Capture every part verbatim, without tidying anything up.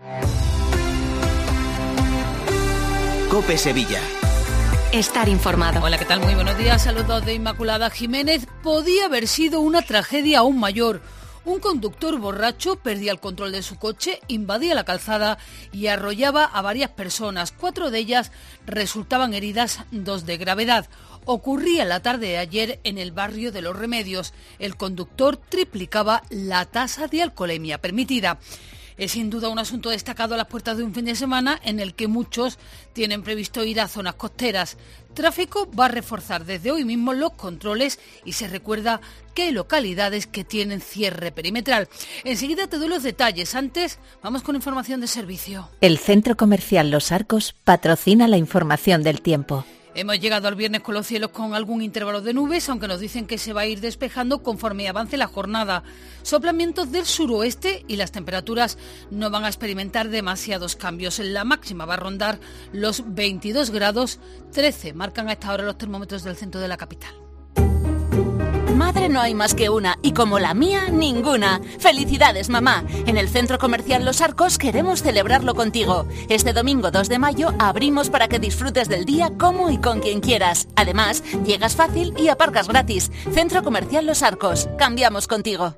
COPE Sevilla. Estar informado. Hola, ¿qué tal? Muy buenos días. Saludos de Inmaculada Jiménez. Podía haber sido una tragedia aún mayor. Un conductor borracho perdía el control de su coche, invadía la calzada y arrollaba a varias personas. Cuatro de ellas resultaban heridas, dos de gravedad. Ocurría la tarde de ayer en el barrio de Los Remedios. El conductor triplicaba la tasa de alcoholemia permitida. Es sin duda un asunto destacado a las puertas de un fin de semana en el que muchos tienen previsto ir a zonas costeras. Tráfico va a reforzar desde hoy mismo los controles y se recuerda que hay localidades que tienen cierre perimetral. Enseguida te doy los detalles. Antes, vamos con información de servicio. El Centro Comercial Los Arcos patrocina la información del tiempo. Hemos llegado al viernes con los cielos con algún intervalo de nubes, aunque nos dicen que se va a ir despejando conforme avance la jornada. Soplan vientos del suroeste y las temperaturas no van a experimentar demasiados cambios. La máxima va a rondar los veintidós grados, trece marcan a esta hora los termómetros del centro de la capital. Madre no hay más que una, y como la mía, ninguna. ¡Felicidades, mamá! En el Centro Comercial Los Arcos queremos celebrarlo contigo. Este domingo dos de mayo abrimos para que disfrutes del día como y con quien quieras. Además, llegas fácil y aparcas gratis. Centro Comercial Los Arcos. Cambiamos contigo.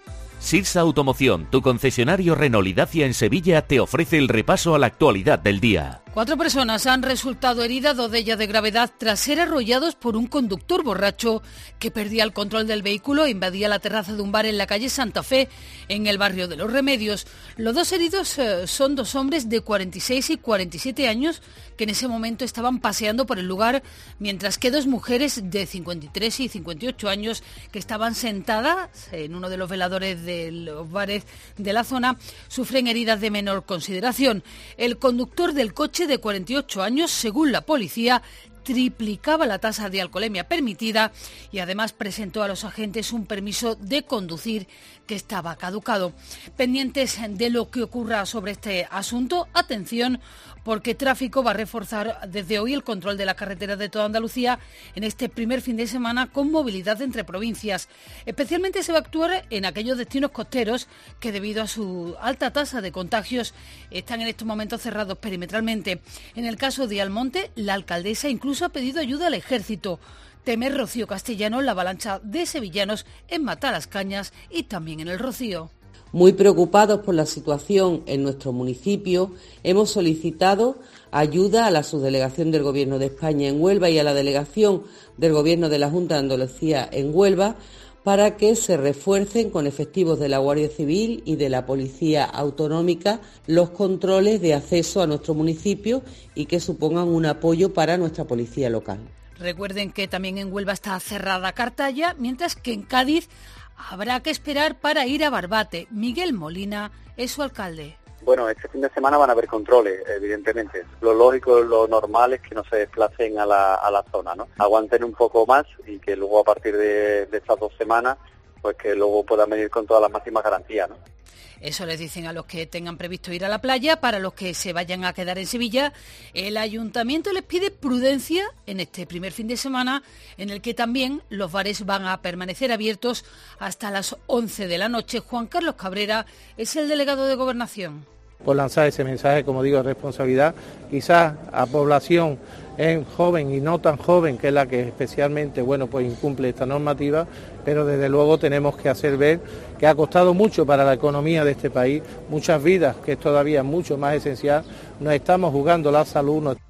Sirsa Automoción, tu concesionario Renault y Dacia en Sevilla, te ofrece el repaso a la actualidad del día. Cuatro personas han resultado heridas, dos de ellas de gravedad, tras ser arrollados por un conductor borracho que perdía el control del vehículo e invadía la terraza de un bar en la calle Santa Fe, en el barrio de Los Remedios. Los dos heridos eh, son dos hombres de cuarenta y seis y cuarenta y siete años que en ese momento estaban paseando por el lugar, mientras que dos mujeres de cincuenta y tres y cincuenta y ocho años que estaban sentadas en uno de los veladores de los bares de la zona sufren heridas de menor consideración. El conductor del coche, de cuarenta y ocho años, según la policía, triplicaba la tasa de alcoholemia permitida y además presentó a los agentes un permiso de conducir que estaba caducado. Pendientes de lo que ocurra sobre este asunto, atención, porque Tráfico va a reforzar desde hoy el control de las carreteras de toda Andalucía en este primer fin de semana con movilidad entre provincias. Especialmente se va a actuar en aquellos destinos costeros que, debido a su alta tasa de contagios, están en estos momentos cerrados perimetralmente. En el caso de Almonte, la alcaldesa incluso ha pedido ayuda al ejército. Teme Rocío Castellano la avalancha de sevillanos en Matalascañas y también en el Rocío. Muy preocupados por la situación en nuestro municipio, hemos solicitado ayuda a la subdelegación del Gobierno de España en Huelva y a la delegación del Gobierno de la Junta de Andalucía en Huelva para que se refuercen con efectivos de la Guardia Civil y de la Policía Autonómica los controles de acceso a nuestro municipio y que supongan un apoyo para nuestra policía local. Recuerden que también en Huelva está cerrada Cartaya, mientras que en Cádiz habrá que esperar para ir a Barbate. Miguel Molina es su alcalde. Bueno, este fin de semana van a haber controles, evidentemente. Lo lógico, lo normal es que no se desplacen a la, a la zona, ¿no? Aguanten un poco más y que luego a partir de, de estas dos semanas, pues que luego puedan venir con todas las máximas garantías, ¿no? Eso les dicen a los que tengan previsto ir a la playa. Para los que se vayan a quedar en Sevilla, el ayuntamiento les pide prudencia en este primer fin de semana, en el que también los bares van a permanecer abiertos hasta las once de la noche. Juan Carlos Cabrera es el delegado de Gobernación. Por lanzar ese mensaje, como digo, de responsabilidad, quizás a población en joven y no tan joven, que es la que especialmente, bueno, pues incumple esta normativa, pero desde luego tenemos que hacer ver que ha costado mucho para la economía de este país, muchas vidas, que es todavía mucho más esencial, nos estamos jugando la salud. Nos...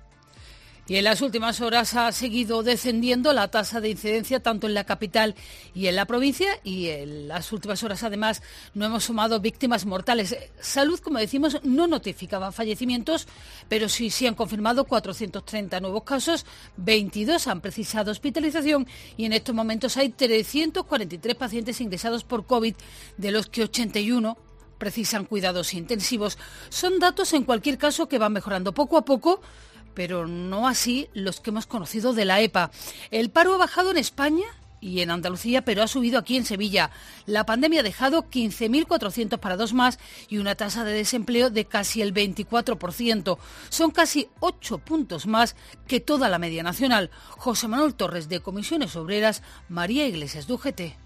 Y en las últimas horas ha seguido descendiendo la tasa de incidencia tanto en la capital y en la provincia, y en las últimas horas además no hemos sumado víctimas mortales. Salud, como decimos, no notificaba fallecimientos, pero sí, sí han confirmado cuatrocientos treinta nuevos casos, veintidós han precisado hospitalización y en estos momentos hay trescientos cuarenta y tres pacientes ingresados por COVID, de los que ochenta y uno precisan cuidados intensivos. Son datos, en cualquier caso, que van mejorando poco a poco, pero no así los que hemos conocido de la E P A. El paro ha bajado en España y en Andalucía, pero ha subido aquí en Sevilla. La pandemia ha dejado quince mil cuatrocientos parados más y una tasa de desempleo de casi el veinticuatro por ciento. Son casi ocho puntos más que toda la media nacional. José Manuel Torres, de Comisiones Obreras, María Iglesias, de U G T.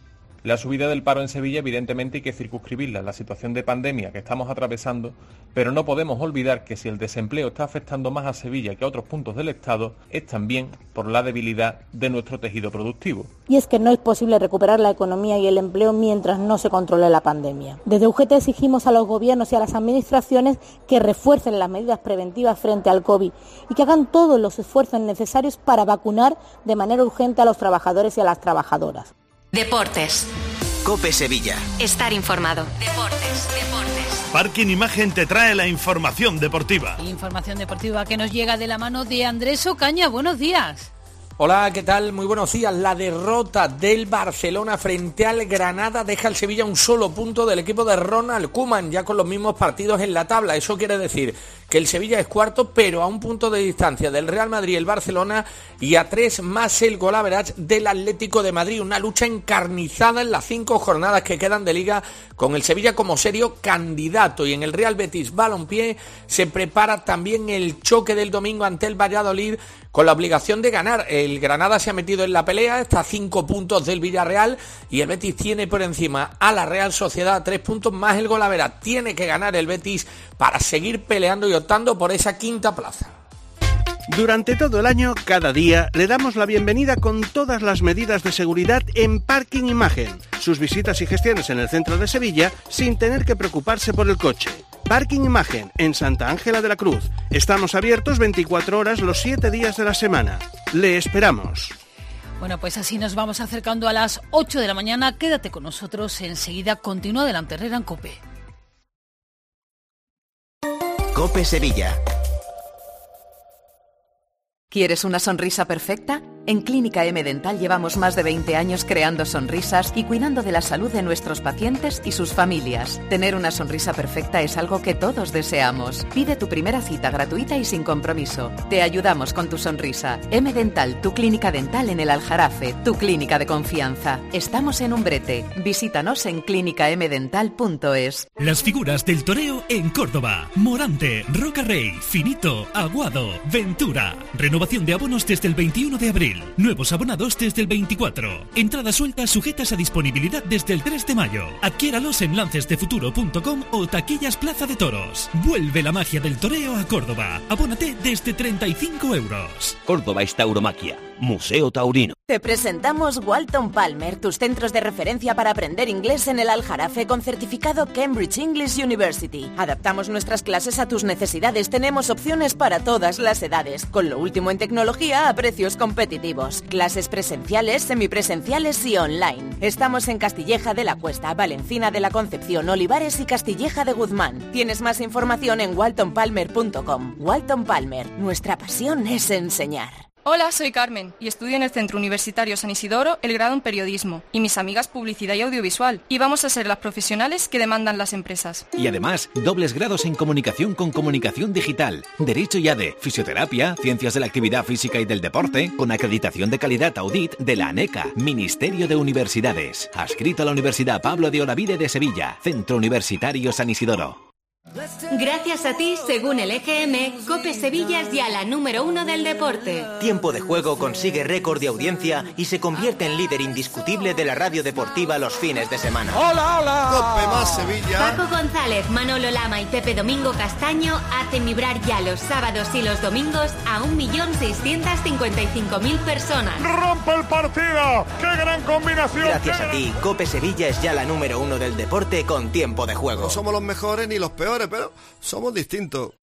La subida del paro en Sevilla evidentemente hay que circunscribirla en la situación de pandemia que estamos atravesando, pero no podemos olvidar que si el desempleo está afectando más a Sevilla que a otros puntos del Estado, es también por la debilidad de nuestro tejido productivo. Y es que no es posible recuperar la economía y el empleo mientras no se controle la pandemia. Desde U G T exigimos a los gobiernos y a las administraciones que refuercen las medidas preventivas frente al COVID y que hagan todos los esfuerzos necesarios para vacunar de manera urgente a los trabajadores y a las trabajadoras. Deportes. COPE Sevilla. Estar informado. Deportes, deportes. Parking Imagen te trae la información deportiva. Información deportiva que nos llega de la mano de Andrés Ocaña. Buenos días. Hola, ¿qué tal? Muy buenos días. La derrota del Barcelona frente al Granada deja al Sevilla un solo punto del equipo de Ronald Koeman, ya con los mismos partidos en la tabla. Eso quiere decir que el Sevilla es cuarto, pero a un punto de distancia del Real Madrid y el Barcelona, y a tres más el gol average del Atlético de Madrid. Una lucha encarnizada en las cinco jornadas que quedan de Liga, con el Sevilla como serio candidato. Y en el Real Betis Balompié se prepara también el choque del domingo ante el Valladolid, con la obligación de ganar. El Granada se ha metido en la pelea, está a cinco puntos del Villarreal, y el Betis tiene por encima a la Real Sociedad tres puntos más el gol average. Tiene que ganar el Betis para seguir peleando y optando por esa quinta plaza. Durante todo el año, cada día, le damos la bienvenida con todas las medidas de seguridad en Parking Imagen. Sus visitas y gestiones en el centro de Sevilla sin tener que preocuparse por el coche. Parking Imagen, en Santa Ángela de la Cruz. Estamos abiertos veinticuatro horas los siete días de la semana. Le esperamos. Bueno, pues así nos vamos acercando a las ocho de la mañana. Quédate con nosotros, enseguida continúa Delante Herrera en COPE. COPE Sevilla. ¿Quieres una sonrisa perfecta? En Clínica M Dental llevamos más de veinte años creando sonrisas y cuidando de la salud de nuestros pacientes y sus familias. Tener una sonrisa perfecta es algo que todos deseamos. Pide tu primera cita gratuita y sin compromiso. Te ayudamos con tu sonrisa. M Dental, tu clínica dental en el Aljarafe, tu clínica de confianza. Estamos en Umbrete. Visítanos en clínica m dental punto es. Las figuras del toreo en Córdoba. Morante, Roca Rey, Finito, Aguado, Ventura. Renovación de abonos desde el veintiuno de abril. Nuevos abonados desde el veinticuatro. Entradas sueltas sujetas a disponibilidad desde el tres de mayo. Adquiéralos en lances de futuro punto com o taquillas Plaza de Toros. Vuelve la magia del toreo a Córdoba. Abónate desde treinta y cinco euros. Córdoba es tauromaquia. Museo Taurino. Te presentamos Walton Palmer, tus centros de referencia para aprender inglés en el Aljarafe con certificado Cambridge English University. Adaptamos nuestras clases a tus necesidades. Tenemos opciones para todas las edades, con lo último en tecnología a precios competitivos. Clases presenciales, semipresenciales y online. Estamos en Castilleja de la Cuesta, Valencina de la Concepción, Olivares y Castilleja de Guzmán. Tienes más información en walton palmer punto com. Walton Palmer, nuestra pasión es enseñar. Hola, soy Carmen y estudio en el Centro Universitario San Isidoro el grado en Periodismo y mis amigas Publicidad y Audiovisual, y vamos a ser las profesionales que demandan las empresas. Y además, dobles grados en Comunicación con Comunicación Digital, Derecho y A D E, Fisioterapia, Ciencias de la Actividad Física y del Deporte, con acreditación de calidad Audit de la ANECA, Ministerio de Universidades. Adscrito a la Universidad Pablo de Olavide de Sevilla, Centro Universitario San Isidoro. Gracias a ti, según el E G M, COPE Sevilla es ya la número uno del deporte. Tiempo de Juego consigue récord de audiencia y se convierte en líder indiscutible de la radio deportiva los fines de semana. ¡Hola, hola! COPE más Sevilla. Paco González, Manolo Lama y Pepe Domingo Castaño hacen vibrar ya los sábados y los domingos a un millón seiscientos cincuenta y cinco mil personas. ¡Rompe el partido! ¡Qué gran combinación! Gracias a ti, COPE Sevilla es ya la número uno del deporte con Tiempo de Juego. No somos los mejores ni los peores, pero somos distintos.